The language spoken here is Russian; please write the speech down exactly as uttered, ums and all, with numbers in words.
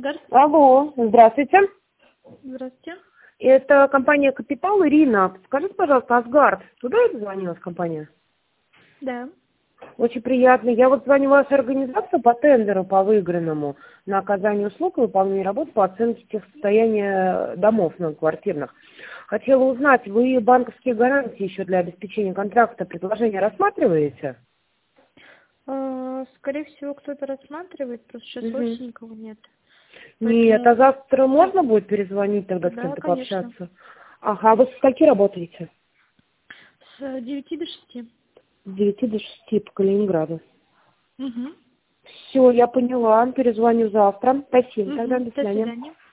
Асгард. Алло, здравствуйте. Здравствуйте. Это компания «Капитал», Ирина. Скажите, пожалуйста, Асгард, туда это звонилась компания? Да. Очень приятно. Я вот звоню в вашу организацию по тендеру, по выигранному, на оказание услуг и выполнение работ по оценке техсостояния домов многоквартирных. Хотела узнать, вы банковские гарантии еще для обеспечения контракта предложения рассматриваете? А, Скорее всего, кто-то рассматривает, просто сейчас Угу. очень никого нет. Нет, Поэтому... а завтра можно будет перезвонить тогда с Да, кем-то конечно. пообщаться? Ага, а вы с скольки работаете? С девяти до шести. С девяти до шести по Калининграду. Угу. Все, я поняла. Перезвоню завтра. Спасибо. Тогда Угу. до До свидания. свидания.